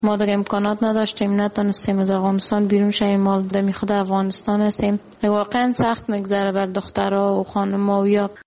ما در امکانات نداشتیم، نتونستیم از افغانستان بیرون شویم. ما در خود افغانستان هستیم. واقعا سخت میگذره بر دخترها و خانم‌ها.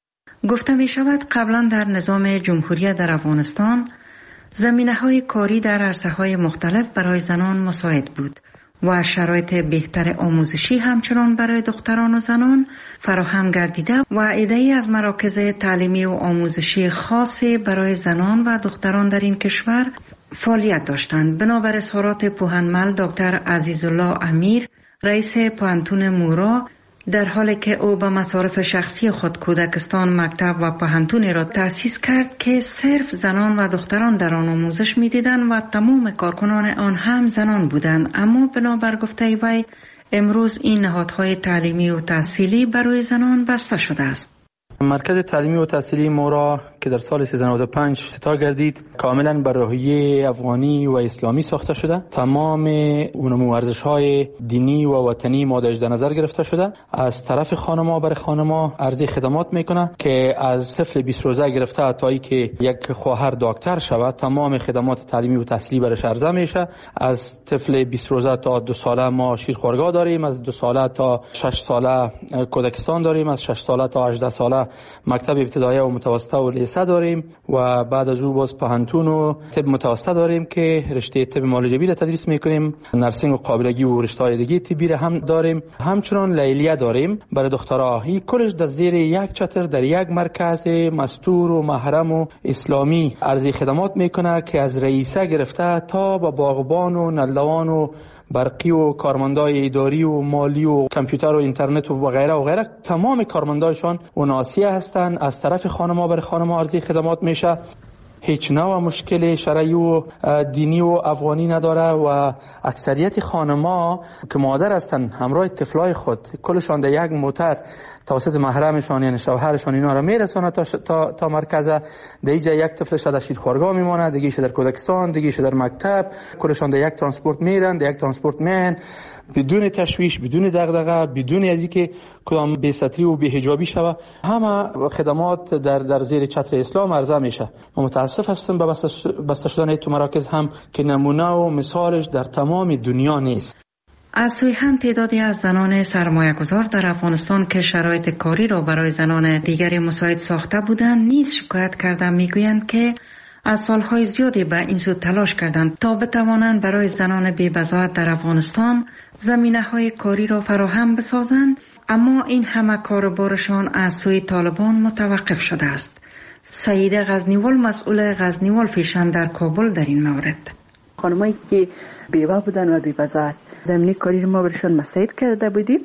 گفته می شود قبلا در نظام جمهوری در افغانستان زمینه‌های کاری در عرصه‌های مختلف برای زنان مساعد بود و شرایط بهتر آموزشی همچنان برای دختران و زنان فراهم گردیده و عده‌ای از مراکز تعلیمی و آموزشی خاصی برای زنان و دختران در این کشور فعالیت داشتند. بنابر اظهارات پوهنمل دکتر عزیزالله امیر، رئیس پوهنتون مورا، در حالی که او به مصارف شخصی خود کودکستان، مکتب و پوهنتونی را تأسیس کرد که صرف زنان و دختران در آن آموزش می‌دیدند و تمام کارکنان آن هم زنان بودند، اما بنابر گفته وی امروز این نهادهای تعلیمی و تحصیلی برای زنان بسته شده است. مرکز تعلیمی و تحصیلی مورا که در سال 1395 افتتاح گردید کاملا بر روحیه افغانی و اسلامی ساخته شده. تمام اون ورزش‌های دینی و وطنی ما در نظر گرفته شده. از طرف خانم‌ها برای خانم‌ها عرضه خدمات میکنه که از طفل 20 روزه گرفته تا اینکه یک خواهر دکتر شود تمام خدمات تعلیمی و تحصیلی برش عرضه میشه. از طفل 20 روزه تا 2 ساله ما شیرخوارگاه داریم، از 2 ساله تا 6 ساله کودکستان داریم، از 6 ساله تا 18 ساله مکتب ابتدایی و متوسطه و لیسه داریم و بعد از او باز پوهنتون و طب متوسطه داریم که رشته طب معالجوی را تدریس میکنیم. نرسینگ و قابلگی و رشته دیگه طبی را هم داریم. همچنان لیلیه داریم برای دخترها. این کلش در زیر یک چتر در یک مرکز مستور و محرم و اسلامی عرضه خدمات میکنه که از رئیسه گرفته تا با باغبان و نلوان و برقی و کارمندای اداری و مالی و کامپیوتر و اینترنت و غیره تمام کارمندایشان و ناسیه هستند. از طرف خانم‌ها برای خانم‌ها عرضه خدمات میشه. هیچ نوع مشکل شرعی و دینی و افغانی نداره و اکثریت خانم‌ها که مادر هستن همراه طفلای خود کلشان در یک موتر توسط محرمشان یعنی شوهرشان اینا را میرسونه تا مرکز. در اینجا یک طفلش در شیرخوارگاه میمونه، دیگه‌اش در کودکستان، دیگه‌اش در مکتب، کلشان در یک ترانسپورت میرن، در یک ترانسپورت میان بدون تشویش، بدون دغدغه، بدون از اینکه کدام بی‌ستری و بی‌حجابی شوه. همه خدمات در زیر چتر اسلام عرضه میشه. ما متاسف هستیم به بسته شدن تو مراکز هم که نمونه و مثالش در تمام دنیا نیست. از سوی هم تعدادی از زنان سرمایه‌گذار در افغانستان که شرایط کاری را برای زنان دیگری مساعد ساخته بودند نیز شکایت کردند. میگویند که از سالهای زیادی به این سو تلاش کردند تا بتوانند برای زنان بی‌بضاعت در افغانستان زمینه‌های کاری را فراهم بسازند، اما این همه کاروبارشان از سوی طالبان متوقف شده است. سعید غزنیوال، مسئول غزنیوال فیشن در کابل، در این مورد: خانمایی که بیوه بودن و بی‌بضاعت زمینه کاری رو ما برشان مساعد کرده بودیم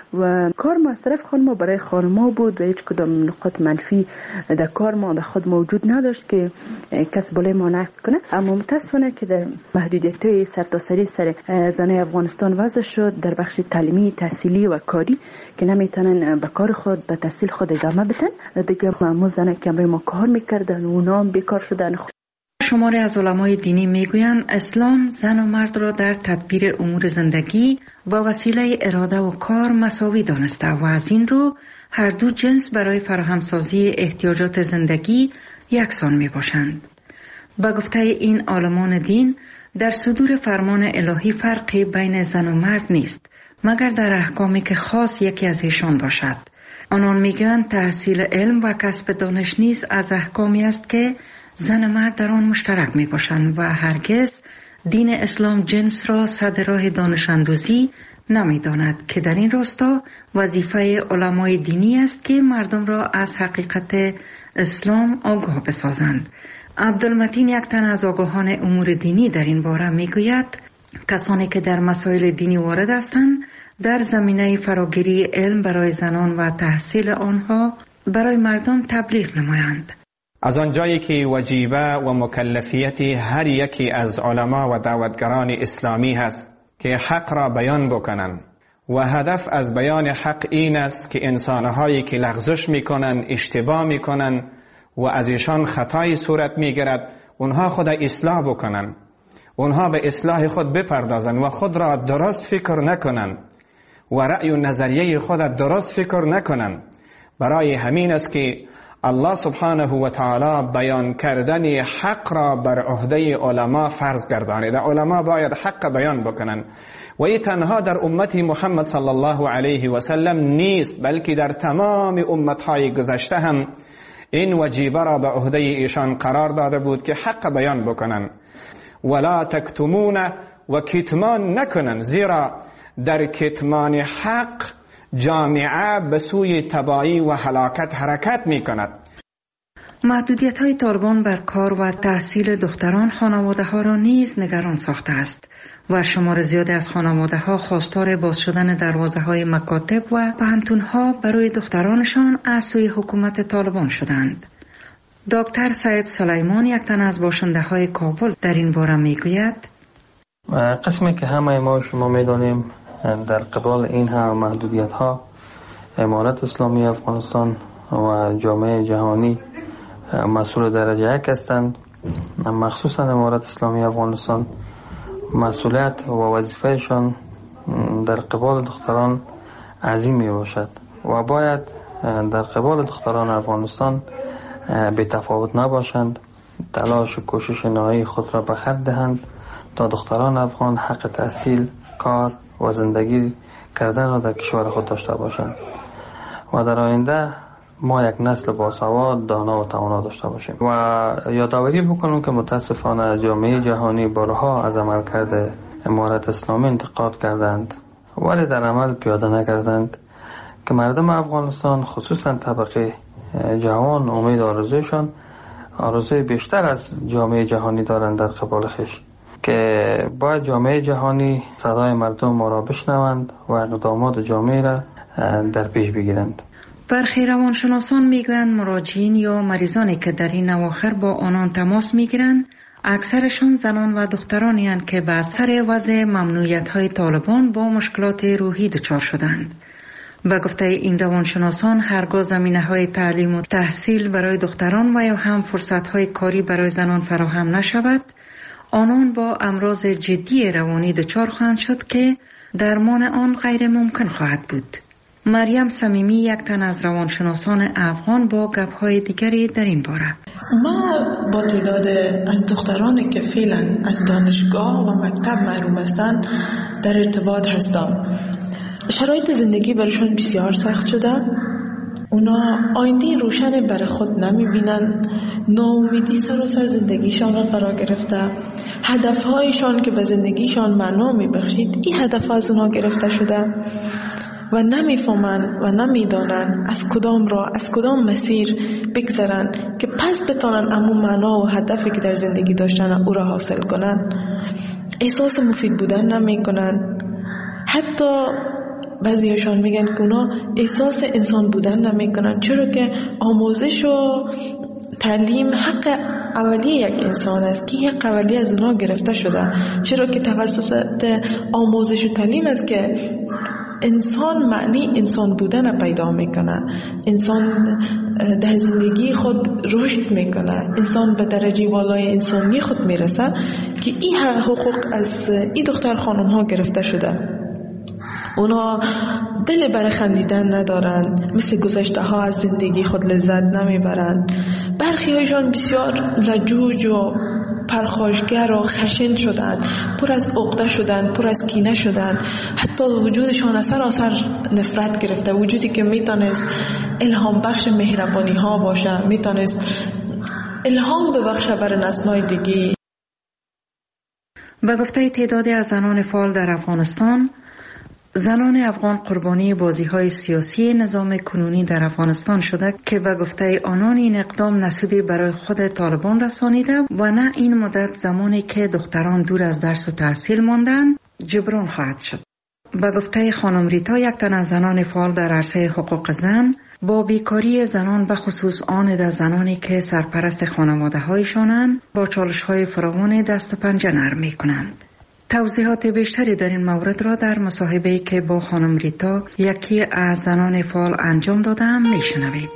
و کار ما از طرف خانم برای خانم بود و هیچ کدام نقاط منفی در کار ما در خود موجود نداشت که کس بالای ما نقد کنه. اما متاسفانه که در محدودیت‌های سرتاسری سر زنای افغانستان وضع شد در بخش تعلیمی، تحصیلی و کاری که نمیتونن به کار خود، به تحصیل خود ادامه بدن. دیگه معمول زنای که برای ما کار میکردن و اونا هم بیکار شدن. شماری از علمای دینی میگویند اسلام زن و مرد را در تدبیر امور زندگی و وسیله اراده و کار مساوی دانسته و از این رو هر دو جنس برای فراهمسازی احتیاجات زندگی یکسان می باشند. با گفته این عالمان دین در صدور فرمان الهی فرقی بین زن و مرد نیست مگر در احکامی که خاص یکی از ایشان باشد. آنان میگویند تحصیل علم و کسب دانش نیز از احکامی است که زن و مرد در آن مشترک می باشند و هرگز دین اسلام جنس را صد راه دانش اندوزی نمی داند که در این راستا وظیفه علمای دینی است که مردم را از حقیقت اسلام آگاه بسازند. عبدالمتین، یک تن از آگاهان امور دینی، در این باره می گوید کسانی که در مسائل دینی وارد هستند در زمینه فراگیری علم برای زنان و تحصیل آنها برای مردم تبلیغ نمایند. از آنجایی که وجیبه و مکلفیت هر یکی از علما و دعوتگران اسلامی هست که حق را بیان بکنند و هدف از بیان حق این است که انسانهایی که لغزش میکنن، اشتباه میکنن و از ایشان خطای صورت میگیرد اونها خود اصلاح بکنن، اونها به اصلاح خود بپردازن و خود را درست فکر نکنن و رأی و نظریه خود درست فکر نکنن. برای همین است که الله سبحانه و تعالی بیان کردن حق را بر عهده علما فرض گردانیده. علما باید حق بیان بکنن و این تنها در امت محمد صلی الله علیه و سلم نیست، بلکه در تمام امتهای گذشته هم این وجیبه را به عهده ایشان قرار داده بود که حق بیان بکنن. ولا تکتمون و کتمان نکنن، زیرا در کتمان حق جامعه به سوی تباهی و هلاکت حرکت می کند. محدودیت های طالبان بر کار و تحصیل دختران خانواده ها را نیز نگران ساخته است و شمار زیادی از خانواده ها خواستار باز شدن دروازه های مکاتب و پوهنتون ها برای دخترانشان از سوی حکومت طالبان شدند. دکتر سید سلیمان، یک تن از باشنده های کابل، در این باره می گوید: قسمی که همه ما شما می دانیم در قبال این هم محدودیت ها امارت اسلامی افغانستان و جامعه جهانی مسئول درجه یک هستند. مخصوصا امارت اسلامی افغانستان مسئولیت و وظیفهشان در قبال دختران عظیم می باشد و باید در قبال دختران افغانستان بی تفاوت نباشند، تلاش و کوشش نهایی خود را به خرج دهند تا دختران افغان حق تحصیل، کار و زندگی کردن را در کشور خود داشته باشند و در آینده ما یک نسل باسواد، دانا و توانا داشته باشیم. و یادآوری بکنم که متاسفانه جامعه جهانی بارها از عملکرد امارت اسلامی انتقاد کردند ولی در عمل پیاده نکردند که مردم افغانستان خصوصا طبقه جوان امید آرزویشان آرزوی بیشتر از جامعه جهانی دارند در قبال خویش، که باید جامعه جهانی صدای مردم ما را بشنوند و اقدامات جامعه را در پیش بگیرند. برخی روانشناسان میگویند مراجعین یا مریضانی که در این اواخر با آنان تماس میگیرند اکثرشان زنان و دخترانی هستند که به اثر وضع ممنوعیت‌های طالبان با مشکلات روحی دچار شدند. به گفته این روانشناسان هرگاه زمینه‌های تعلیم و تحصیل برای دختران و یا هم فرصت‌های کاری برای زنان فراهم نشود، آنان با امراض جدی روانی دچار خواهند شد که درمان آن غیر ممکن خواهد بود. مریم صمیمی، یک تن از روانشناسان افغان، با گپ‌های دیگری در این باره: ما با تعداد از دخترانی که فعلا از دانشگاه و مکتب محروم هستند در ارتباط هستم. شرایط زندگی برایشان بسیار سخت شده. اونا آینده روشن برای خود نمیبینن، ناامیدی سراسر زندگیشان را فرا گرفته. هدفهایشان که به زندگیشان معنا میبخشید، این هدف از اونا گرفته شده و نمیفهمن و نمیدانن از کدام راه، از کدام مسیر بگذرن که پس بتانن امون معنا و هدفی که در زندگی داشتن او را حاصل کنن. احساس مفید بودن نمیکنن. حتی بعضیشان میگن که اونا احساس انسان بودن نمیکنن، چرا که آموزش و تعلیم حق اولیه یک انسان است که حق اولیه از اونا گرفته شده، چرا که توسط آموزش و تعلیم است که انسان معنی انسان بودن پیدا میکنه، انسان در زندگی خود رشد میکنه، انسان به درجه والای انسانی خود میرسه که این حقوق از این دختر خانم ها گرفته شده. اونا دل برای خندیدن ندارن، مثل گذشته ها از زندگی خود لذت نمیبرند. برخی هایشان بسیار لجوج و پرخاشگر و خشن شدند، پر از عقده شدند، پر از کینه شدند. حتی وجودشان سراسر نفرت گرفته، وجودی که میتونست الهام بخش مهربانی ها باشه، میتونست الهام ببخشه برای نسل‌های دیگه. به گفته تعدادی از زنان فعال در افغانستان، زنان افغان قربانی بازی‌های سیاسی نظام کنونی در افغانستان شده که به گفته آنان این اقدام نسودی برای خود طالبان رسانیده و نه این مدت زمانی که دختران دور از درس و تحصیل ماندند جبران خواهد شد. به گفته خانم ریتا، یک تن از زنان فعال در عرصه حقوق زن، با بیکاری زنان به خصوص آن از زنانی که سرپرست خانواده‌هایشانند با چالش‌های فراوان دست و پنجه نرم می‌کنند. توضیحات بیشتری در این مورد را در مصاحبه‌ای که با خانم ریتا، یکی از زنان فعال، انجام دادم میشنوید.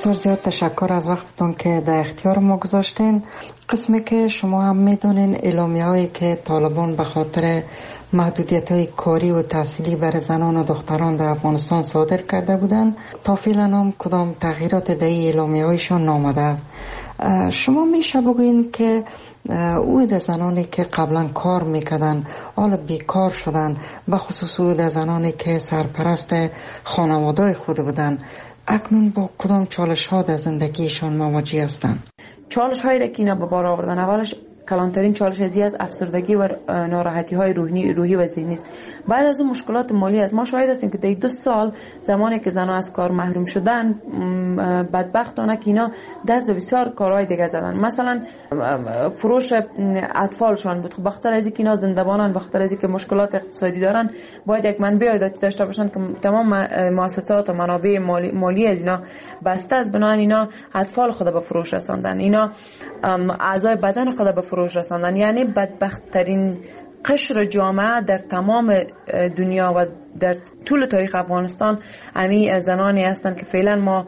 بسیار زیاد تشکر از وقتتون که در اختیار ما گذاشتین. قسمی که شما هم میدونین اعلامیه هایی که طالبان به خاطر محدودیت های کاری و تحصیلی برای زنان و دختران در افغانستان صادر کرده بودن، تا فعلا هم کدام تغییرات در اعلامیه هایشان نامده است. شما میشه بگوین که او در زنانی که قبلا کار میکردن حالا بیکار شدن، به خصوص او در زنانی که سرپرست خانواده خود بودن، اکنون با کدام چالش ها در زندگیشان مواجه هستند؟ چالش هایی که اینا به بار آوردن، اولش کلانترین چالش از افسردگی و ناراحتی های روحی و ذهنی است. بعد از اون مشکلات مالی است. ما شاهد هستیم که در 2 سال زمانی که زنها از کار محروم شدن، بدبختانه که اینا دست به بسیار کارهای دیگه زدن. مثلا فروش اطفالشان بود. خب بخاطر از اینکه اینا زنده‌بانن، بخاطر از اینکه مشکلات اقتصادی دارن، باید یک منبع عایداتی داشته باشن که تمام مؤسسات و منابع مالی از اینا بسته است. بنابراین اینا اطفال خود به فروش رساندن، اینا اعضای بدن خود به فروش رساندن. یعنی بدبخت‌ترین قشر جامعه در تمام دنیا و در طول تاریخ افغانستان امی زنانی هستند که فعلا ما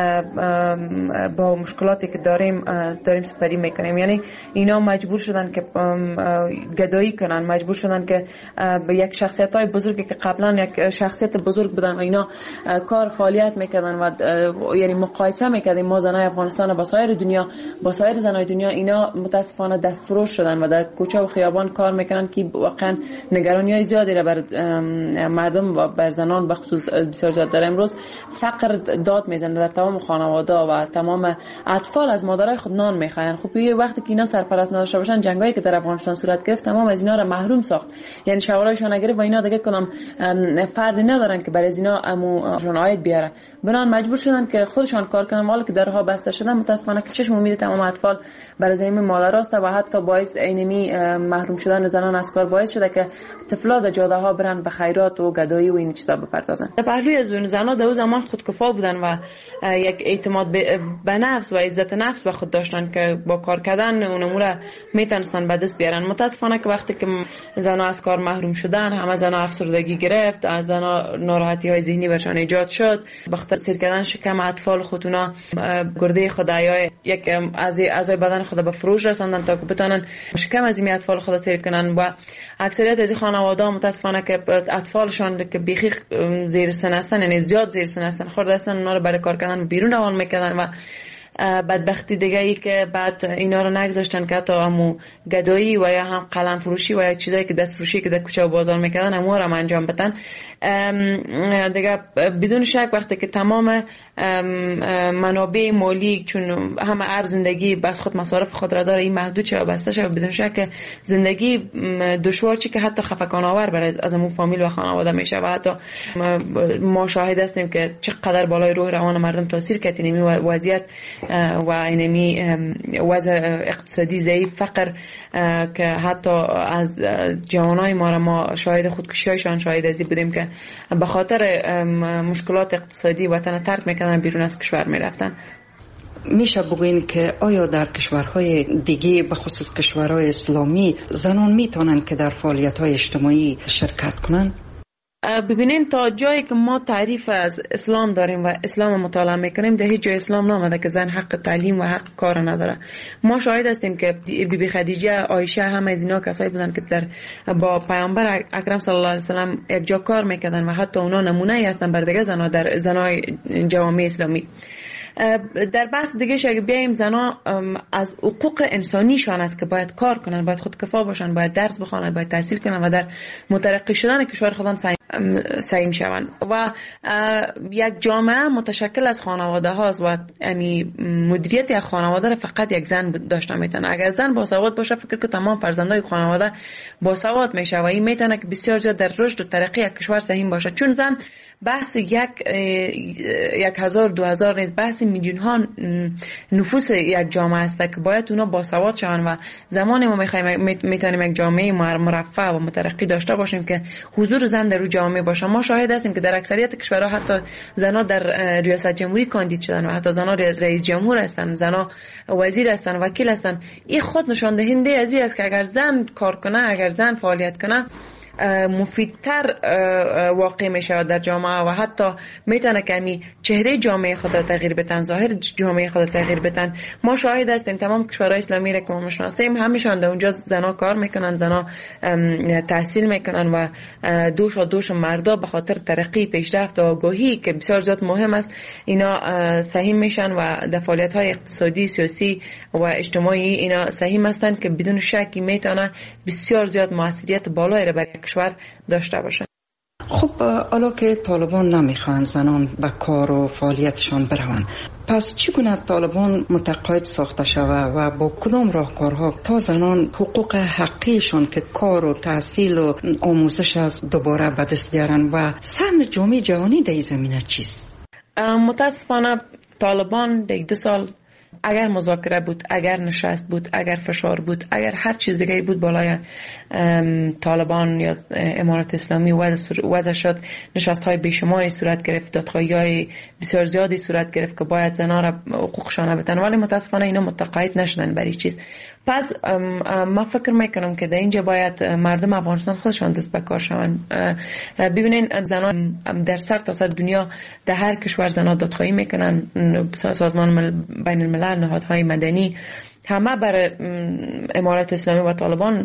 با مشکلاتی که داریم سپری میکنیم. یعنی اینا مجبور شدن که گدایی کنن، مجبور شدن که به یک شخصیت‌های بزرگی که قبلا یک شخصیت بزرگ بودن و اینا کار فعالیت میکردن و یعنی مقایسه میکردیم ما زنای افغانستان با سایر دنیا، با سایر زنای دنیا، اینا متاسفانه دستفروش شدن و در کوچه و خیابان کار میکنن که واقعا نگرانی‌های زیادی را بر مردم و بر زنان به خصوص بسیار زیاد داره. امروز فقر داد میزنه در تمام خانواده و تمام اطفال از مادرای خود نان میخواین. خب یه وقتی که اینا سرپرست نداشته باشن، جنگایی که در افغانستان صورت گرفت تمام از اینا را محروم ساخت. یعنی شورایشون اگر و اینا دیگه کنم فردی ندارن که برای اینا اموشون عاید بیاره، بنان مجبور شدن که خودشان کار کنن. حالا که درها بسته شدن، متاسفانه که چشم امید تمام اطفال برای زمین مادراست و حتی باعث اینمی محروم شدن زنان از کار باعث شده که طفلا در جاده ها برن به خیرات و گدایی و این چیزا بپردازن. در پهلوی از اون زنان در اون زمان خودکفا بودن و یک اعتماد به نفس و عزت نفس به خود داشتن که با کار کردن اون امور میتونستن به دست بیارن. متاسفانه که وقتی که زنان از کار محروم شدن، همه زنان افسردگی گرفت، از زنان ناراحتی های ذهنی برشان ایجاد شد. بخاطر سیر کردن شکم اطفال خودونا گرده خدایای یک اعضای بدن خود به فروش رساندن تا که بتونن شکم از این اطفال خود سیر کنن. و اکثریت از خانواده متاسفانه که اطفالشان که بیخی زیر سن هستن، یعنی زیاد زیر سن هستن، خورده هستن، اونا رو برای کار کردن بیرون روان میکردن و بدبختی دیگه ای که بعد اینا رو نگذاشتن که حتی همو گدایی و یا هم قلم فروشی و یا چیزایی که دست فروشی که در کوچه و بازار میکردن همو رو انجام بدن. دیگه بدون شک وقتی که تمام منابع مالی، چون همه ارز زندگی بس خود مصارف خود را داره، این محدود شه و بسته شه، بدون شک زندگی دشوار چی که حتی خفقان آور برای از همون فامیل و خانواده میشه. و حتی ما شاهد هستیم که چقدر بالای روح روان مردم تاثیر کرد اینمی وضعیت و اینمی وضع اقتصادی ضعیف، فقر، که حتی از جوانای ما شاهد خودکشی‌هایشان شاهد ازی بودیم که به خاطر مشکلات اقتصادی وطن ترک میکنن، بیرون از کشور میرفتن. میشه بگوین که آیا در کشورهای دیگه به خصوص کشورهای اسلامی زنان میتونن که در فعالیت‌های اجتماعی شرکت کنن؟ ببینین تا جایی که ما تعریف از اسلام داریم و اسلام مطالعه میکنیم، در هیچ جای اسلام نامده که زن حق تعلیم و حق کار نداره. ما شاهد هستیم که بی خدیجه، عایشه، همه از اینا کسایی بودن که با پیامبر اکرم صلی الله علیه و سلم یک جا کار میکردن و حتی اونا نمونه هستن بر دیگه زنا در زنای جوامع اسلامی. در بحث دیگه اگه بیایم، زنا از حقوق انسانیشان است که باید کار کنن، باید خودکفا باشن، باید درس بخونن، باید تحصیل کنن و در مترقی شدن کشور خودم سعی شوند. و یک جامعه متشکل از خانواده هاست و یعنی مدیریت یک خانواده را فقط یک زن داشته میتونه. اگر زن با سواد باشه، فکر که تمام فرزندای خانواده با سواد میشه و این میتونه که بسیار زیاد در رشد و ترقی یک کشور سهم باشه. چون زن بحث 1000-2000 نیست، بحث میلیون ها نفوس یک جامعه است که باید اونا با سواد شوند و زمانی ما میتونیم یک جامعه مرفه و مترقی داشته باشیم که حضور زن در جامعه باشه. ما شاهد هستیم که در اکثریت کشورها حتی زنها در ریاست جمهوری کاندید شدن و حتی زنها رئیس جمهور هستن، زنها وزیر هستن، وکیل هستن. این خود نشان دهنده از این است که اگر زن کار کنه، اگر زن فعالیت کنه، مفیدتر واقع میشه در جامعه و حتی میتونه که چهره جامعه خود را تغییر بدن، ظاهر جامعه خود را تغییر بدن. ما شاهد هستیم تمام کشورهای اسلامی را که ما میشناسیم همیشان در اونجا زنا کار میکنن، زنا تحصیل میکنن و دوش مردا به خاطر ترقی، پیشرفت و آگاهی که بسیار زیاد مهم است اینا سهیم میشن و در فعالیت های اقتصادی، سیاسی و اجتماعی اینا سهیم هستند که بدون شکی میتونه بسیار زیاد موثریت بالایی را برای کشور داشته باشه. خب حالا که طالبان نمیخوان زنان به کار و فعالیتشان بروند، پس چگونه طالبان متقاعد ساخته شود و با کدام راهکارها تا زنان حقوق حقیقیشان که کار و تحصیل و آموزش است دوباره به دست بیارن و سهم جامعه جهانی در این زمینه چیست؟ متاسفانه طالبان در 2 سال اگر مذاکره بود، اگر نشست بود، اگر فشار بود، اگر هر چیز دیگه بود بالای طالبان یا امارت اسلامی وضع شد، نشست های بیشماری صورت گرفت، دادخواهی های بسیار زیادی صورت گرفت که باید زنها را حقوقشان بدن، ولی متاسفانه اینا متقاعد نشدن برای چیز. پس ما فکر میکنم که در اینجا باید مردم افغانستان خودشان دست به کار شوند. ببینین زنان در سر تا سر دنیا در هر کشور زنها دادخواهی میکنن، سازمان بین الملل، نهادهای مدنی همه بر امارت اسلامی و طالبان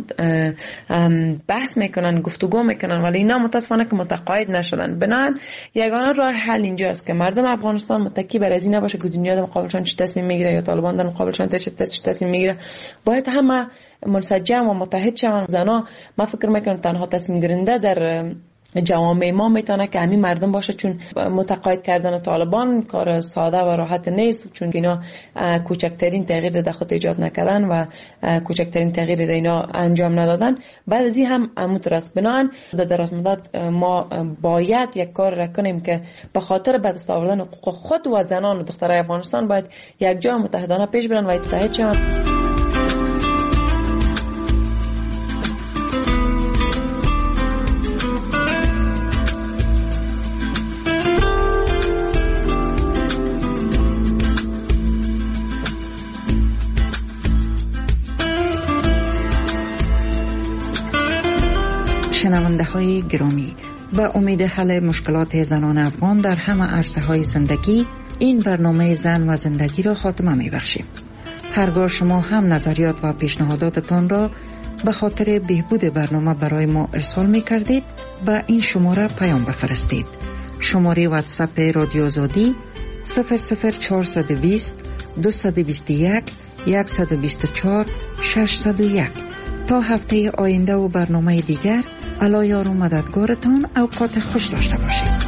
بحث میکنن، گفتگو میکنن، ولی اینا متاسفانه که متقاعد نشدن. بنابراین یگانه راه حل اینجا است که مردم افغانستان متکی بر از این نباشه که دنیا در مقابلشان چه تصمیم میگیره یا طالبان در مقابلشان چه تصمیم میگیره. باید همه منسجم و متحد شوند. زنا ما فکر میکنم تنها تصمیم گیرنده در جوامع ما میتونه که همین مردم باشه، چون متقاعد کردن طالبان کار ساده و راحت نیست، چون اینا کوچکترین تغییر در خود ایجاد نکردن و کوچکترین تغییر را اینا انجام ندادن. بعد از این هم همونطور است. بنابراین در دراز مدت ما باید یک کار را کنیم که به خاطر به دست آوردن حقوق خود و زنان و دخترای افغانستان باید یک جا متحدانه پیش برن و اتحاد شوند. شنونده های گرامی، به امید حل مشکلات زنان افغان در همه عرصه های زندگی این برنامه زن و زندگی را خاتمه می بخشیم. هرگاه شما هم نظریات و پیشنهاداتتان را به خاطر بهبود برنامه برای ما ارسال می کردید به این شماره پیام بفرستید. شماره واتساپ رادیو آزادی 00420 221 124 601. تا هفته آینده و برنامه دیگر، الله یار و مددگارتان. اوقات خوش داشته باشید.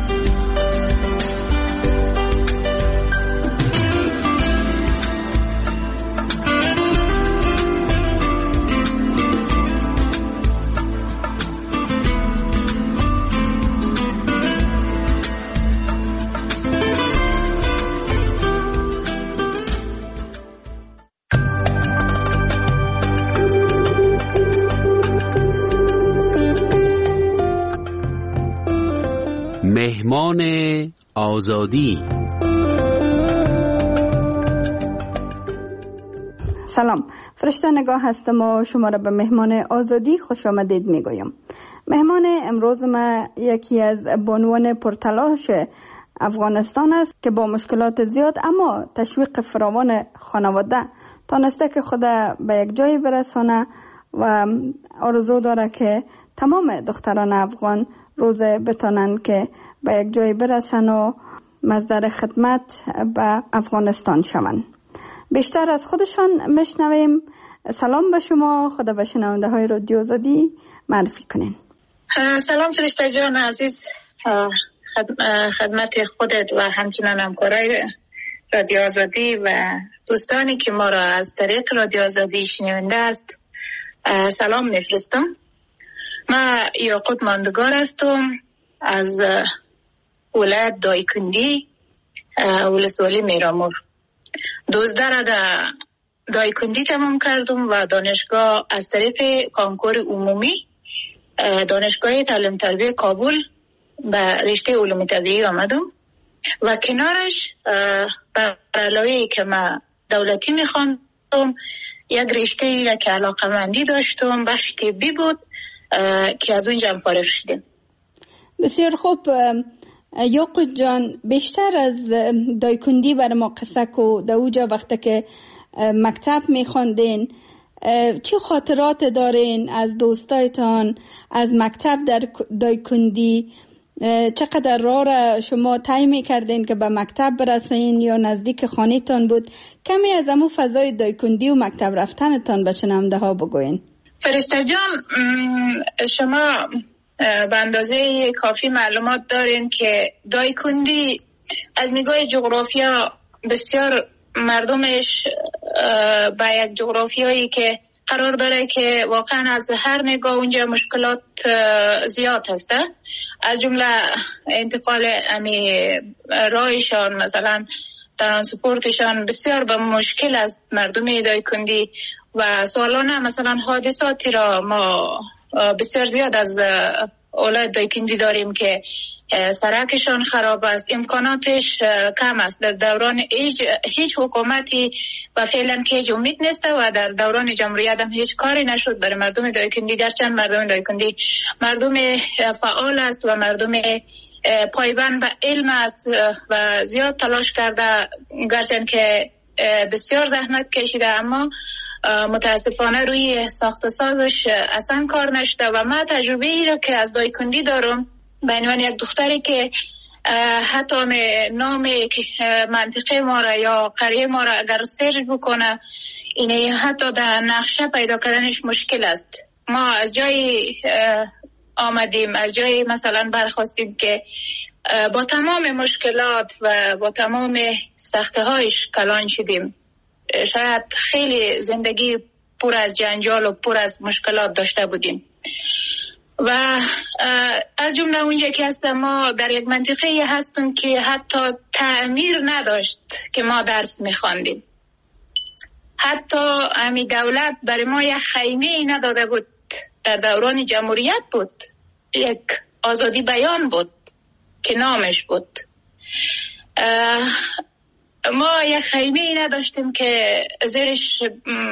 مهمان آزادی. سلام، فرشته نگاه هستم و شما را به مهمان آزادی خوش آمدید میگویم. مهمان امروز ما یکی از بانوان پرتلاش افغانستان است که با مشکلات زیاد اما تشویق فراوان خانواده تانسته که خود به یک جایی برسانه و آرزو داره که تمام دختران افغان روزه بتانن که به یک جایی برسن و مصدر خدمت به افغانستان شوند. بیشتر از خودشان مشنویم. سلام به شما، خدا به شنونده های رادیو آزادی معرفی کنین. سلام فرشته جان عزیز، خدمت خودت و همچنان همکارای رادیو آزادی و دوستانی که ما را از طریق رادیو آزادی شنونده است سلام میفرستم. ما یاقوت ماندگار هستم از ولایت دایکندی، ولسوالی میرامور. 12 را در دایکندی تمام کردم و دانشگاه از طریق کانکور عمومی دانشگاه تعلیم تربیه کابل به رشته علوم طبیعی آمدم و کنارش بر علاوه که من دولتی میخواندم یک رشته ای را که علاقه مندی داشتم بخش طبی بود که از اونجا هم فارغ شدیم. بسیار خوب. یعقوب جان، بیشتر از دایکندی بر ما قصه کو. در اوجا وقتی که مکتب میخوندین چه خاطرات دارین از دوستایتان از مکتب در دایکندی؟ چقدر راه را شما طی میکردین که به مکتب برسین یا نزدیک خانه‌تان بود؟ کمی از همون فضای دایکندی و مکتب رفتنتان به شنونده ها بگوین. فرشته جان، شما به اندازه کافی معلومات دارین که دایکندی از نگاه جغرافیا بسیار مردمش با یک جغرافیایی که قرار داره که واقعا از هر نگاه اونجا مشکلات زیاد هسته، از جمله انتقال راهشان، مثلا ترانسپورتشان بسیار به مشکل است مردم دایکندی و سالانه مثلا حادثاتی را ما بسیار زیاد از اولاد دایکندی داریم که سرکشان خراب است، امکاناتش کم است. در دوران هیچ حکومتی و فعلا که هیچ امید نیست و در دوران جمهوریت هم هیچ کاری نشد برای مردم دایکندی، گرچند مردم دایکندی مردم فعال است و مردم پایبند به علم است و زیاد تلاش کرده، گرچند که بسیار زحمت کشیده، اما متاسفانه روی ساخت و سازش اصلا کار نشده. و من تجربه ای را که از دایکندی دارم به عنوان یک دختری که حتی نام منطقه ما را یا قریه ما را اگر سرچ بکنه، اینه حتی در نقشه پیدا کردنش مشکل است. ما از جای آمدیم، از جای مثلا برخواستیم که با تمام مشکلات و با تمام سخته هایش کلان شدیم. شاید خیلی زندگی پر از جنجال و پر از مشکلات داشته بودیم و از جمله اونجا که هستم ما در یک منطقه هستیم که حتی تعمیر نداشت که ما درس میخواندیم. حتی امی دولت برای ما یک خیمه نداده بود. در دوران جمهوریت بود، یک آزادی بیان بود که نامش بود. ما یک خیمه نداشتیم که زیرش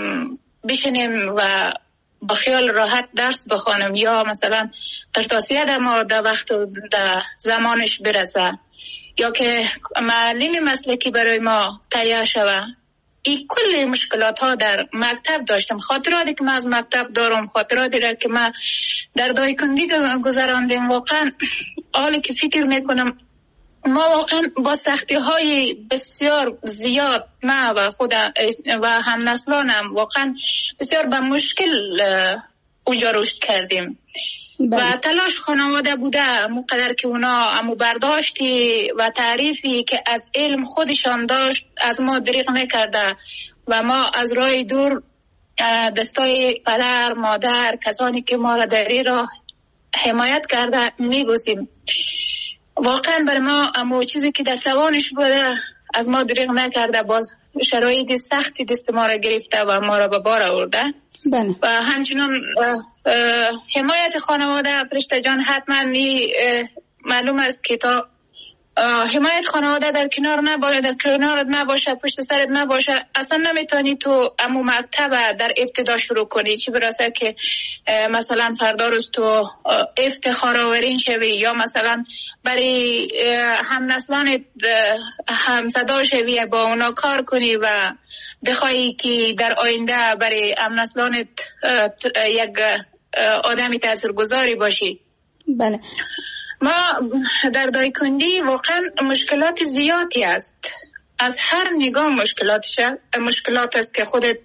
بشینیم و با خیال راحت درس بخوانم یا مثلا ترتاسیه ما در وقت در زمانش برسه یا که معلم مسلکی برای ما تیار شوه. این کل مشکلات ها در مکتب داشتم. خاطراتی که من از مکتب دارم، خاطراتی را که من در دایکندی گذراندیم، واقعا حالی که فکر میکنم ما واقعا با سختی های بسیار زیاد، ما و خود و هم نسلانم واقعا بسیار به مشکل اونجا رشد کردیم. و تلاش خانواده بوده، مقدر که اونا امو برداشتی و تعریفی که از علم خودشان داشت از ما دریغ نکرده و ما از راه دور دستای پدر، مادر، کسانی که ما را در این راه حمایت کرده میبوسیم. واقعا برای ما امو چیزی که در توانش بوده از ما دریغ نکرده، باز شرایط سختی دست ما را گرفته و ما را به بار آورده. و همچنان حمایت خانواده. فرشته جان حتما معلوم است که تا حمایت خانواده در کنارت نباشه، پشت سرت نباشه، اصلا نمیتونی تو امو مکتب در ابتدا شروع کنی، چی برسه که مثلا فردا روز تو افتخار آورین شوی یا مثلا برای هم نسلانت هم صدا شوی، با اونا کار کنی و بخوایی که در آینده برای هم نسلانت یک آدمی تاثیرگذاری باشی. بله. ما در دایکندی واقعا مشکلات زیادی است، از هر نگاه مشکلات است که خودت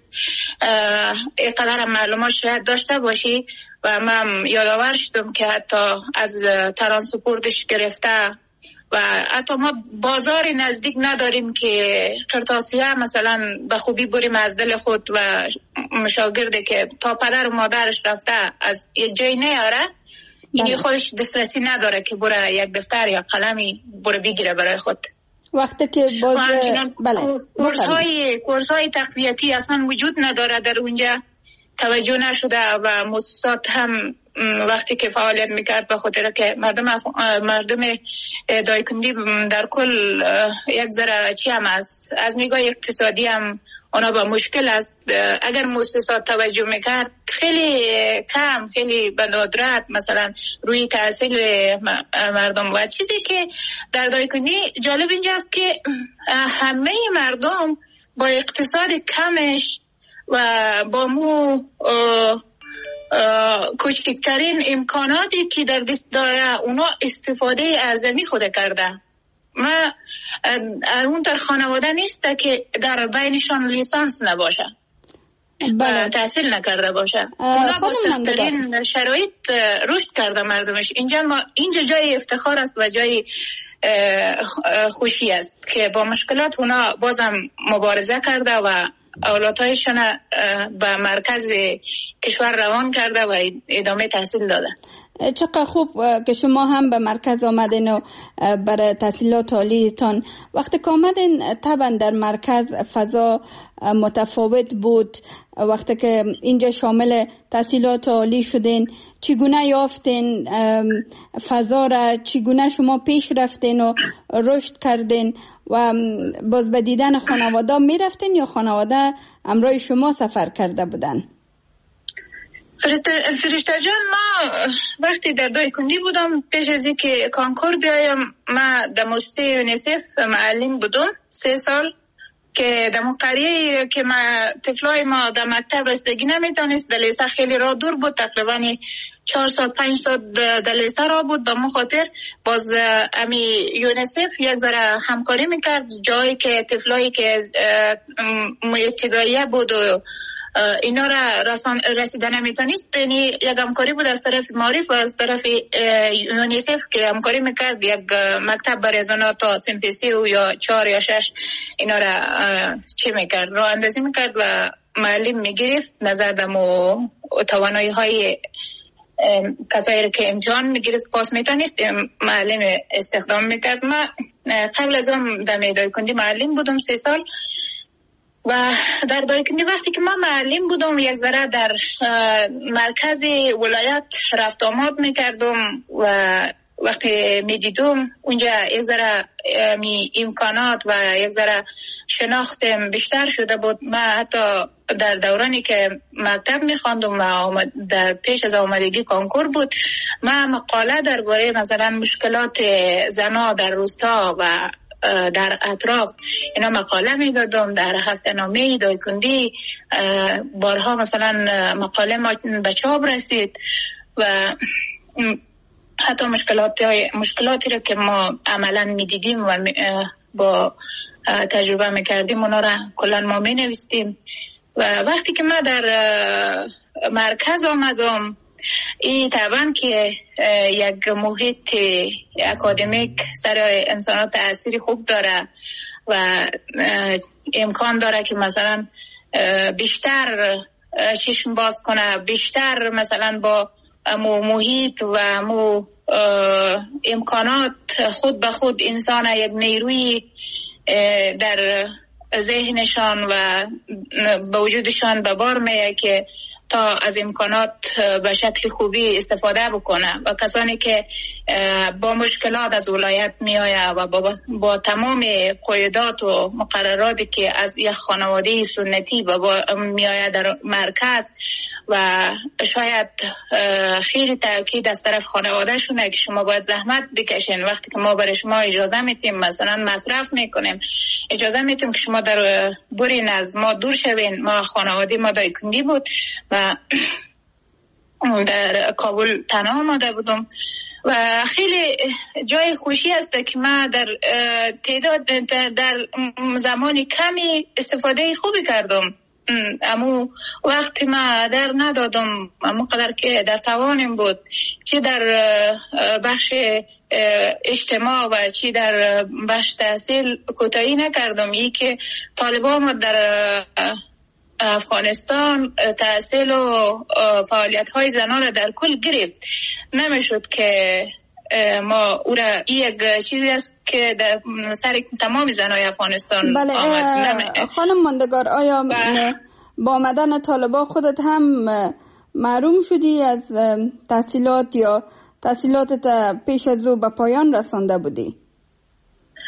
اینقدر معلومات شاید داشته باشی. و من یادآور شدم که حتی از ترانسپورتش گرفته و حتی ما بازار نزدیک نداریم که قرطاسیه مثلا به خوبی بریم از دل خود و مشاگرده که تا پدر و مادرش رفته از یک جای نیاره، اینی خودش دسترسی نداره که بره یک دفتر یا قلمی بره بگیره برای خود. وقتی که باز کورس های تقویتی اصلا وجود نداره در اونجا، توجه نشده و مؤسسات هم وقتی که فعالیت میکرد به خاطر که مردم دایکندی در کل یک ذره چی هم از نگاه اقتصادی هم اونا با مشکل است. اگر مؤسسات توجه میکرد خیلی کم، خیلی به ندرت مثلا روی تحصیل مردم. و چیزی که در دایکنی جالب اینجاست که همه مردم با اقتصاد کمش و با کوچکترین امکاناتی که در دست داره اونا استفاده اعظمی خود کرده. ما اون در خانواده نیست که در بینشان لیسانس نباشه، تحصیل نکرده باشه. اونا با سخت‌ترین شرایط رشد کرده مردمش. اینجا جای افتخار است و جای خوشی است که با مشکلات اونا بازم مبارزه کرده و اولادهایشان به مرکز کشور روان کرده و ادامه تحصیل داده. چقدر خوب که شما هم به مرکز آمدین و برای تحصیلات عالیتان. وقتی که آمدین طبعا در مرکز فضا متفاوت بود. وقتی که اینجا شامل تحصیلات عالی شدین چگونه یافتین فضا را؟ چگونه شما پیش رفتین و رشد کردین و باز به دیدن خانواده می رفتین یا خانواده همراه شما سفر کرده بودن؟ فرشته جان، ما وقتی در دایکنی بودم پیش از اینکه کانکور بیایم ما در مؤسسه یونیسف معلم بودم 3 سال که در قریه که ما طفلای ما در مکتب رسیدگی نمیتونست، در لیسه خیلی راه دور بود، تقریبا 4 ساعت 5 ساعت در لیسه راه بود. به خاطر باز امی یونیسف یک ذره همکاری میکرد جایی که طفلایی که ابتداییه بود و اینا را رسیدن نمیتونست، یعنی یک همکاری بود از طرف معارف و از طرف یونیسف که همکاری میکرد. یک مکتب برای زنا تا صنف 3 یا 4 یا 6 اینا را چی میکرد، راه اندازی میکرد و معلم میگرفت نظر دمو توانایی های کسایی که امتحان میگرفت پاس میتونست معلم استخدام میکرد. ما قبل از اون در دایکنی معلم بودم 3 سال و در دایکنی وقتی که ما معلم بودم یک ذره در مرکز ولایت رفت آمد میکردم و وقتی میدیدم اونجا یک ذره امکانات و یک ذره شناختم بیشتر شده بود. ما حتی در دورانی که مکتب میخواندم و در پیش از آمدگی کانکور بود، ما مقاله درباره مثلا مشکلات زنا در روستا و در اطراف اینا مقاله میدادم. در هفته نامه دایکندی بارها مثلا مقاله ما به چاپ رسید و حتی مشکلاتی رو که ما عملا میدیدیم و با تجربه میکردیم اونا را کلا ما مینویسیم. و وقتی که ما در مرکز آمدم، این طبعا که یک محیط اکادمیک سر انسانات تأثیر خوب داره و امکان داره که مثلا بیشتر چشم باز کنه، بیشتر مثلا با محیط و امکانات خود به خود انسان یک نیروی در ذهنشان و به وجودشان به بار میه که تا از امکانات به شکل خوبی استفاده بکنه. و کسانی که با مشکلات از ولایت میآیه و با تمام قیودات و مقرراتی که از یک خانواده سنتی میآیه در مرکز و شاید خیلی تاکید از طرف خانواده شونه که شما باید زحمت بکشین. وقتی که ما برای شما اجازه میتیم مثلا مصرف میکنیم، اجازه میتیم که شما در برین از ما دور شوین. ما خانواده ما دایکندی بود و در کابل تنها آمده بودم و خیلی جای خوشی است که ما در تعداد در زمان کمی استفاده خوبی کردم. امو وقتی ما در ندادم امو قدر که در توانم بود، چی در بخش اجتماع و چی در بخش تحصیل کوتاهی نکردم. ای که طالبان در افغانستان تحصیل و فعالیت های زنان در کل گرفت، نمیشد که ما او را یک چیزی است که در سر تمام زنای افغانستان آمد. خانم ماندگار، آیا با آمدن طالبان خودت هم محروم شدی از تحصیلات یا تحصیلاتت پیش از او به پایان رسانده بودی؟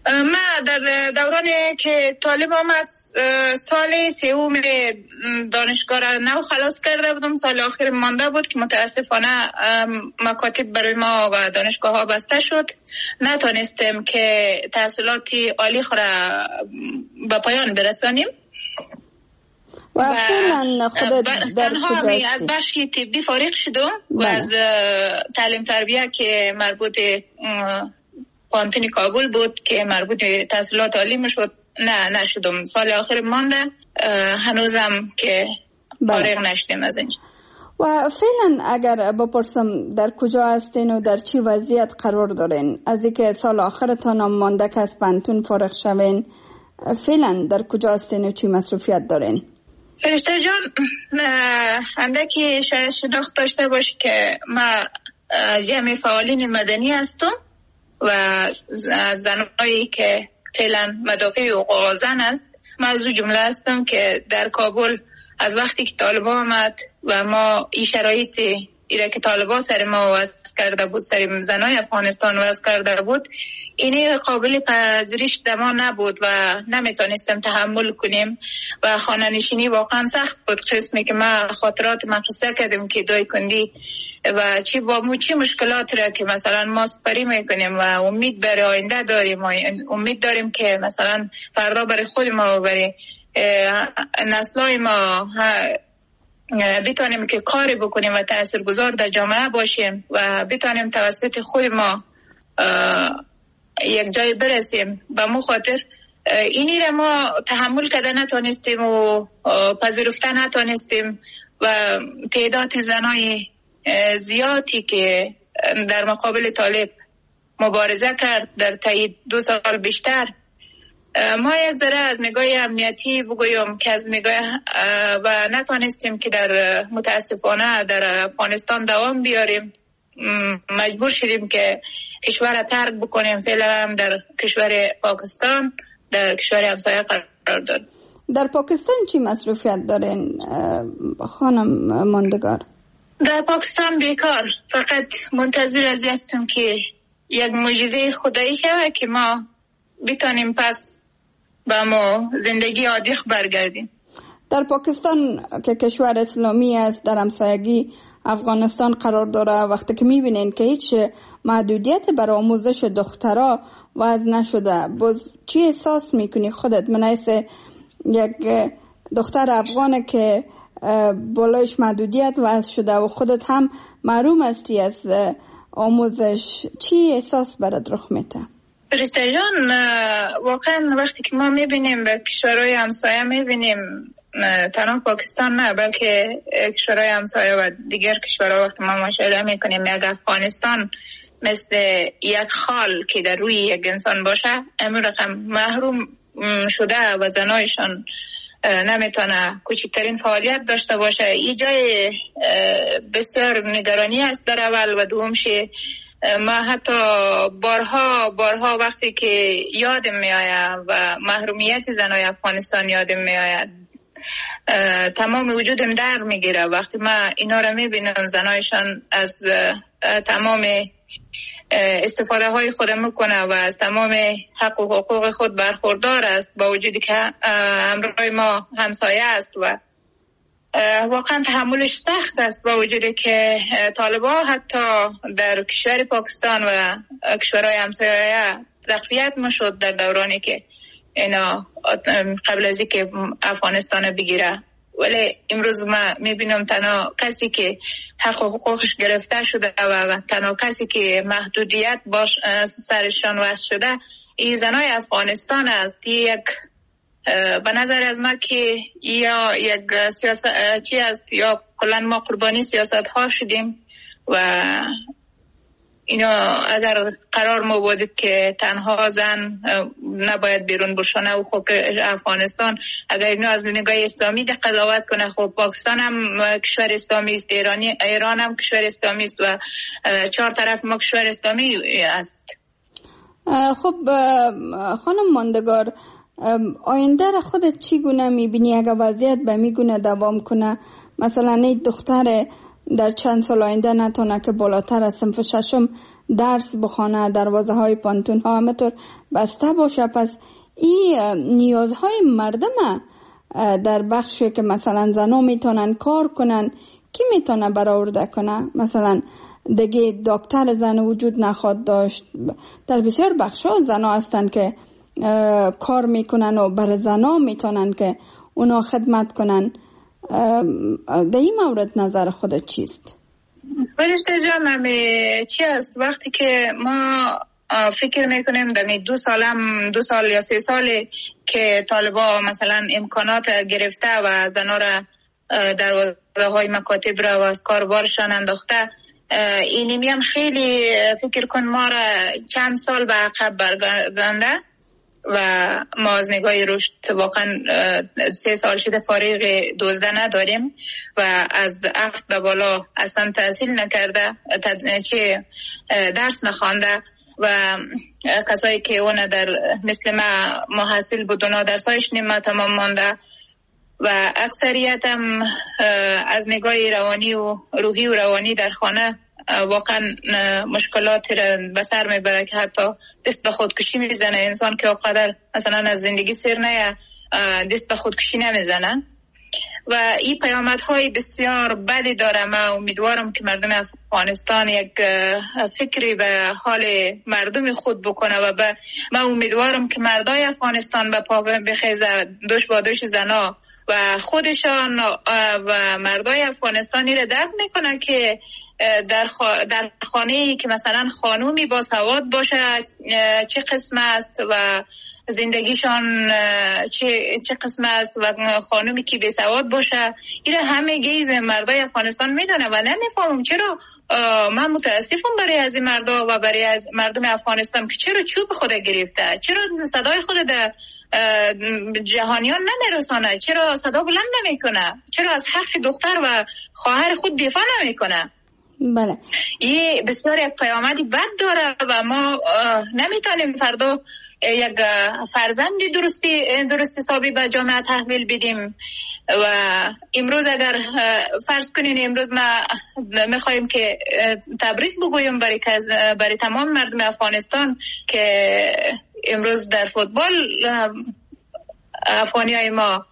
من در دورانی که طالب آمد سال سوم دانشگاه را نو خلاص کرده بودم. سال آخر مانده بود که متاسفانه مکاتب برای ما و دانشگاه ها بسته شد. نتونستیم که تحصیلات عالی خود را به پایان برسانیم و فعلا خودت در کجا از بخش طبی فارغ شدم و از تعلیم تربیه که مربوط پانتون کابل بود که مربوط به تحصیلات عالی میشد نشدم. سال آخر مانده هنوزم که فارغ نشدیم از اینجا. و فعلا اگر بپرسم در کجا هستین و در چی وضعیت قرار دارین از اینکه سال آخرتان هم مانده که از پانتون فارغ شوین، فعلا در کجا هستین و چی مصروفیت دارین؟ فرشته جان، اندکی شاید شناخت داشته باشی که ما جمع فعالین مدنی هستم و زنایی که فعلا مدافع حقوق زن است. من از اون جمله هستم که در کابل از وقتی که طالبان آمد و ما این شرایطی ایره که طالبان سر ما وضع کرده بود، سر زنای افغانستان وضع کرده بود، اینی قابل پذیرش دما نبود و نمیتونستم تحمل کنیم و خانه نشینی واقعا سخت بود. قسمی که ما خاطرات مقصه کردیم که دای کندی و چی مشکلات را که مثلا ما سپری میکنیم و امید برای آینده داریم و امید داریم که مثلا فردا برای خود ما و برای نسلای ما بتانیم که کاری بکنیم و تاثیرگذار در جامعه باشیم و بتانیم توسط خود ما یک جای برسیم. به مو خاطر اینی را ما تحمل کرده نتونستیم و پذیرفته نتونستیم و تعداد زنای زیادی که در مقابل طالب مبارزه کرد در طی 2 سال بیشتر. ما یک ذره از نگاه امنیتی بگویم که از نگاه و نتونستیم که در متاسفانه در افغانستان دوام بیاریم. مجبور شدیم که کشور را ترک بکنیم. فعلا هم در کشور پاکستان، در کشور همسایه قرار داریم. در پاکستان چی مصروفیت دارین خانم ماندگار؟ در پاکستان بیکار، فقط منتظر از هستم که یک معجزه خدایی شود که ما بتانیم پس با ما زندگی عادی برگردیم. در پاکستان که کشور اسلامی است، در همسایگی افغانستان قرار داره، وقتی که میبینین که هیچ محدودیت برای آموزش دخترها وضع نشده، باز چی احساس میکنی خودت منعیس یک دختر افغانه که بالایش محدودیت وضع شده و خودت هم محروم هستی از آموزش، چی احساس برات رخ میده؟ فرشته جان، واقعا وقتی که ما میبینیم به کشورهای همسایه میبینیم، تنها پاکستان نه بلکه کشورهای همسایه و دیگر کشورها، وقتی ما مشاهده میکنیم یک افغانستان مثل یک خال که در روی یک انسان باشه، امون رقم محروم شده و زنایشان نمیتونه کوچکترین فعالیت داشته باشه. این جای بسیار نگرانی است در اول و دومشه. ما حتی بارها وقتی که یادم میآید و محرومیت زنای افغانستان یادم میآید، تمام وجودم در میگیره وقتی ما اینا رو میبینم. زنایشان از تمام استفاده های خود میکنه و از تمام حق و حقوق خود برخوردار است، با وجودی که همراه ما همسایه است و واقعا تحملش سخت است، با وجودی که طالبان حتی در کشور پاکستان و کشورهای همسایه تقویت میشد در دورانی که اینا قبل از اینکه افغانستان بگیره. ولی امروز ما میبینم تنها کسی که حق و حقوقش گرفته شده و تنها کسی که محدودیت باش سرشان وضع شده این زنای افغانستان است. یک به نظر از ما که یا یک سیاست چی است یا کلا ما قربانی سیاست ها شدیم و اینا اگر قرار ما بودید که تنها زن نباید بیرون بشونه و خب افغانستان اگر اینو از نگاه اسلامی قضاوت کنه، خب پاکستان هم کشور اسلامی است، ایران هم کشور اسلامی است و 4 طرف ما کشور اسلامی است. خب خانم ماندگار، آینده را خودت چی گونه میبینی اگر وضعیت به میگونه دوام کنه؟ مثلا این دختر در چند سال آینده نتونه که بالاتر از صنف ششم درس بخونه، دروازه های پانتون ها همطور بسته باشه. پس این نیازهای مردم در بخشی که مثلا زنها میتونن کار کنن، کی میتونه برآورده کنه؟ مثلا دیگه دکتر زن وجود نخواد داشت. در بسیار بخش ها زنها هستن که کار میکنن و برای زنها میتونن که اونا خدمت کنن. در این مورد نظر خودت چیست؟ فرشته جان، چی است وقتی که ما فکر میکنیم در 2 سال یا 3 سال که طالبا مثلا امکانات گرفته و زنها را دروازه های مکاتب را و از کاربارشان انداخته، اینمی هم خیلی فکر کن ما را چند سال به عقب برگردانده و ما از نگاه رشد واقعا 3 سال شده فارغ دزده نداریم و از عقد به بالا اصلا تحصیل نکرده، چه درس نخوانده و کسایی که اون در مثل ما محصل بود اونا درسایش نیمه تمام مانده و اکثریت هم از نگاه روانی و روحی و روانی در خانه واقعا مشکلات را به سر میبره که حتی دست به خودکشی میزنه. انسان که اقدر مثلا از زندگی سیر نه دست به خودکشی نمیزنه و این پیامدهای بسیار بدی داره. من امیدوارم که مردم افغانستان یک فکری به حال مردم خود بکنه و من امیدوارم که مردای افغانستان به پا بخیزه، دوش با دوش زنا و خودشان و مردای افغانستانی را درک میکنه که در خانه‌ای که مثلا خانومی با سواد باشه چه قسم است و زندگیشان چه قسم است و خانومی که بی سواد باشه، این همگی مردای افغانستان میدونه و نمیفهمم چرا. من متاسفم برای از این مردا و برای از مردم افغانستان که چرا چوب خود گرفته، چرا صدای خود در جهانیان نمیرسانه، چرا صدا بلند نمیکنه، چرا از حق دختر و خواهر خود دفاع نمیکنه. بله، این بسیار یک پیامدی بد داره و ما نمیتونیم فردا یک فرزندی درست حسابی به جامعه تحویل بدیم. و امروز اگر فرض کنین امروز ما میخوایم که تبریک بگویم برای تمام مردم افغانستان که امروز در فوتبال افغانی های ما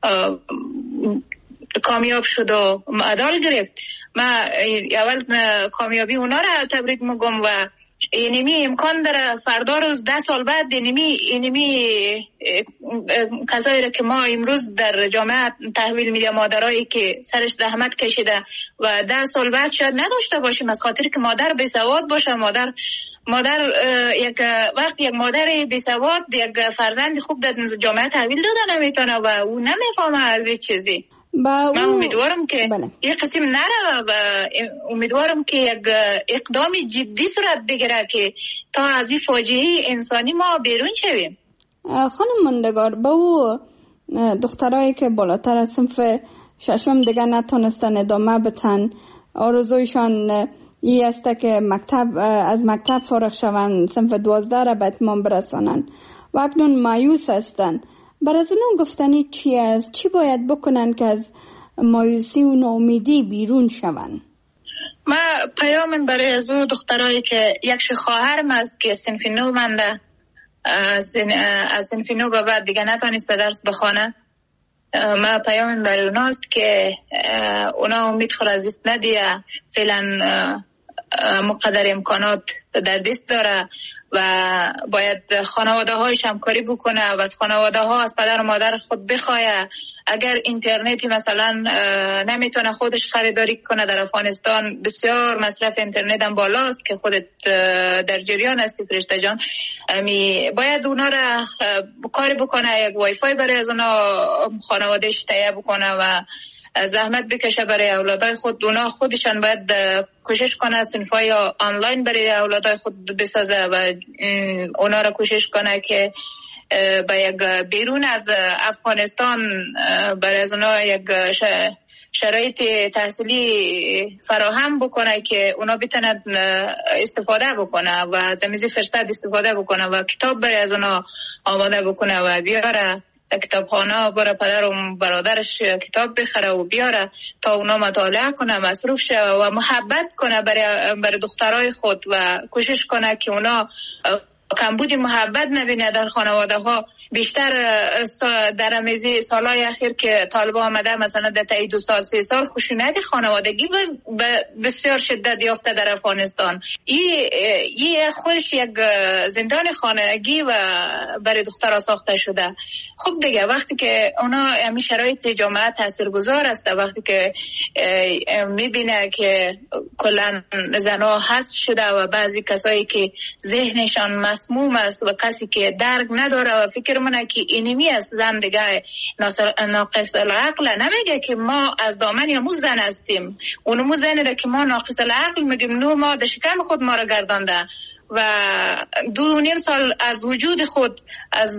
کامیاب شد و مدال گرفت. ما اول کامیابی اونا را تبریک میگم و اینمی امکان داره فردا روز 10 سال بعد اینمی کسایی را که ما امروز در جامعه تحویل میدیم، مادرایی که سرش زحمت کشیده و 10 سال بعد شاید نداشته باشیم از خاطر که مادر بی سواد باشه. مادر یک وقت یک مادر بی سواد یک فرزند خوب در جامعه تحویل داده نمیتونه و او نمیفهمه از این چیزی. من امیدوارم که یه قسم نره و امیدوارم که یک اقدام جدی صورت بگیره که تا از این فاجعه انسانی ما بیرون شویم. خانم مندگار، با او دخترایی که بالاتر از صنف ششم دیگه نتونستن ادامه بتن، آرزویشان ای است که از مکتب فارغ شوند، صنف 12 را به اتمام برسانند و اکنون مایوس هستند. برای از اونون گفتنی چی است؟ چی باید بکنن که از مایوسی و ناامیدی بیرون شون؟ ما پیامم برای از اون دخترایی که یک خواهرم است که صنف 9 مانده، از صنف 9 به بعد دیگه نتونسته درس بخونه. ما پیامم برای اوناست که اونا امید خود از دست ندیه، فعلا مقدر امکانات در دست داره و باید خانواده هایش همکاری بکنه و از خانواده ها از پدر و مادر خود بخواه. اگر اینترنتی مثلا نمیتونه خودش خریداری کنه، در افغانستان بسیار مصرف اینترنت هم بالاست که خودت در جریان هستی فرشته جان، باید اونا را کاری بکنه، یک وای فای برای از اونا خانوادهش تهیه بکنه و زحمت بکشه برای اولادای خود. اونا خودشان باید کوشش کنه صنفای آنلاین برای اولادای خود بسازه و اونا را کوشش کنه که با یک بیرون از افغانستان برای از اونا یک شرایط تحصیلی فراهم بکنه که اونا بتونن استفاده بکنه و از میزی فرصت استفاده بکنه و کتاب برای از اونا آماده بکنه و بیاره در کتابخانه بره پدر و برادرش کتاب بخره و بیاره تا اونا مطالعه کنه، مصروف شه و محبت کنه برای دخترای خود و کوشش کنه که اونا کمبود محبت نبینه در خانواده ها. بیشتر در امیزی سالهای اخیر که طالبان آمده مثلا در طی 2 سال 3 سال خشونت خانوادگی بسیار شدت یافته در افغانستان. این خودش یک زندان خانگی و برای دخترها ساخته شده. خب دیگه وقتی که اونا همین شرایط جامعه تاثیرگذار است، وقتی که میبینه که کلا زنها حذف شده و بعضی کسایی که ذهنشان مسموم است و کسی که درک نداره و فکر منه که اینمی است زن دیگه ناقص العقل، نمیگه که ما از دامن یا مو زن هستیم، اونمو زنه ده که ما ناقص العقل میگیم نو ما در شکم خود ما را گردانده و 2.5 سال از وجود خود، از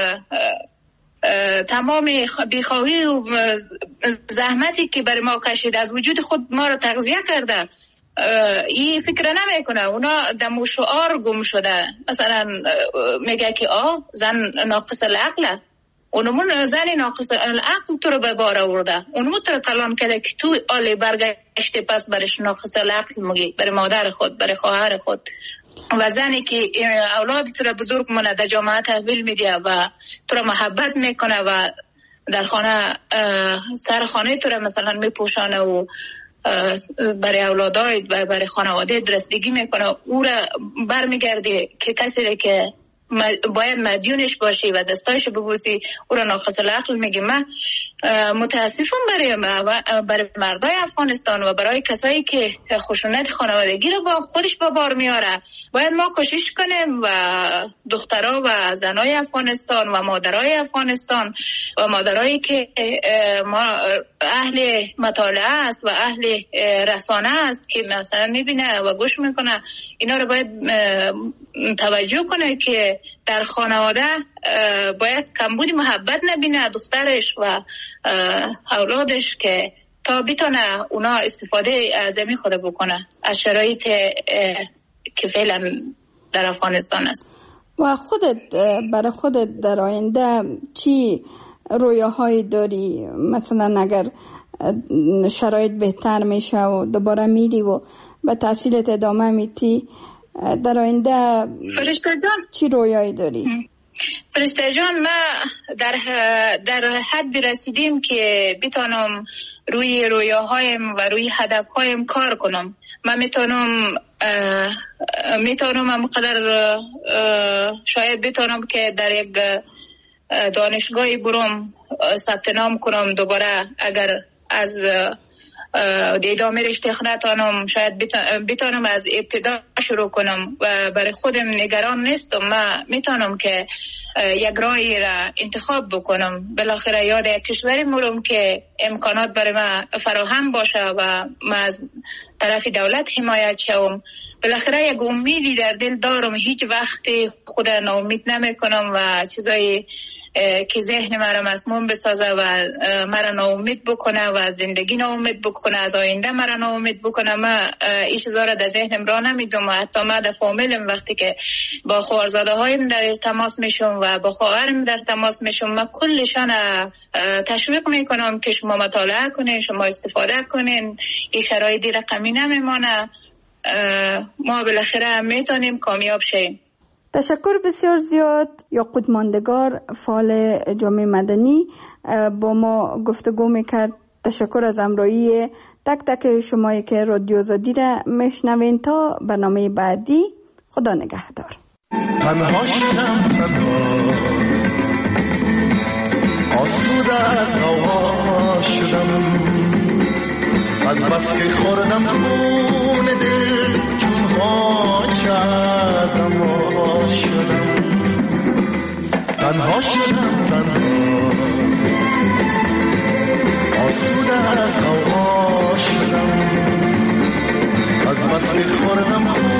تمام بیخواهی و زحمتی که برای ما کشید از وجود خود ما را تغذیه کرده. این فکر نمیکنه، اونا دمو شعار گم شده. مثلا میگه که زن ناقص العقله، اونمون زن ناقص العقل تو رو به بار آورده، اونمون تو رو کلام کرده که تو آلی برگشته پس برش ناقص العقل میگی، برای مادر خود، برای خواهر خود. و زنی که اولاد تو رو بزرگ مونه در جامعه تحویل میده و تو رو محبت میکنه و در خانه سر خانه تو رو مثلا میپوشانه و برای اولادای و برای خانواده درستگی میکنه، او را برمیگرده که کسی که باید مدیونش باشی و دستایش ببوسی او را ناقص العقل میگی. من متاسفم برای مردای افغانستان و برای کسایی که خشونت خانوادگی رو با خودش به بار میاره. باید ما کوشش کنیم و دخترها و زنای افغانستان و مادرای افغانستان و مادرایی که ما اهل مطالعه است و اهل رسانه است که مثلا میبینه و گوش میکنه، اینا رو باید توجه کنه که در خانواده باید کمبود محبت نبینه دخترش و اولادش که تا بتونه اونا استفاده از زمین خود بکنه از شرایط که فعلا در افغانستان است. و خودت برای خودت در آینده چی رویاهایی داری؟ مثلا اگر شرایط بهتر میشه و دوباره میری و به تحصیلت ادامه میتی، در آینده فرشته جان چی رویایی داری؟ فرشته جان، ما در حد رسیدیم که بتانم روی رویاهایم و روی هدفهایم کار کنم. من میتونم همقدر شاید بتونم که در یک دانشگاهی برم ثبت نام کنم دوباره، اگر از ادامه رشته نتونم شاید بتونم از ابتدا شروع کنم و برای خودم نگران نیستم. من میتونم که یک راهی را انتخاب بکنم، بالاخره یاد یک کشوری مرم که امکانات برای من فراهم باشه و من از طرف دولت حمایت شوم. بالاخره یک امیدی در دل دارم، هیچ وقت خود ناامید نمی کنم و چیزایی که ذهن مرا مسموم بسازه و مرا ناامید بکنه و زندگی ناامید بکنه، از آینده مرا ناامید بکنه، من این چیزا را در ذهنم را نمیدم. و حتی من در فامیلم وقتی که با خواهرزاده هایم در تماس میشم و با خواهرم در تماس میشم، من کلشان تشویق میکنم که شما مطالعه کنین، شما استفاده کنین، این شرایطی رقمی نمیمانه، ما بالاخره میتونیم کامیاب شیم. تشکر بسیار زیاد. یاقوت ماندگار، فعال جامعه مدنی، با ما گفتگو میکرد. تشکر از همراهی تک تک شمایی که رادیو آزادی را میشنوین. تا برنامه بعدی، خدا نگهدار. تنها شدم، آسوده از هوا شدم، از بس که خوردم خون دل جونها چه شدم. تنها شدم، تنها آسوده از هوا شدم، از بس که خوردم